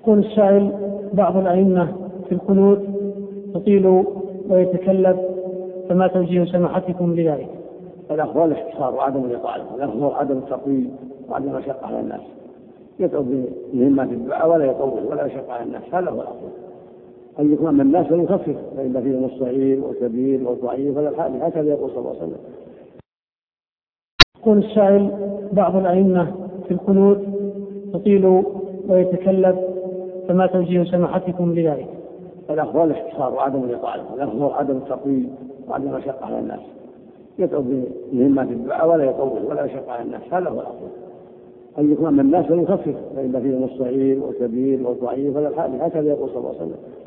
يقول السائل: بعض الأئمة في القنوت يطيل ويتكلم، فما توجيه سماحتكم بذلك؟ الأفضل الاختصار وعدم الإطالة، الأفضل عدم التطويل وعدم المشقة على الناس، يدعو بمهمات الدعاء ولا يطول ولا يشق على الناس، هذا هو الأفضل. أن يكون من الناس ويخفف، فإن فيهم الصغير والكبير والضعيف ولا الحال، هكذا يقول صلى الله عليه وسلم. يقول السائل: بعض الأئمة في القنوت يطيل ويتكلم، فما توجيه سماحتكم بذلك؟ الأفضل الاختصار وعدم الإطالة، الأفضل عدم التطويل وعدم المشقة على الناس، يدعو بمهمات الدعاء ولا يطول ولا يشق على الناس، هذا هو الأفضل. أن يكون من الناس ويخفف، فإن فيهم الصغير والكبير والضعيف ولا الحال، هكذا يقول صلى الله عليه وسلم.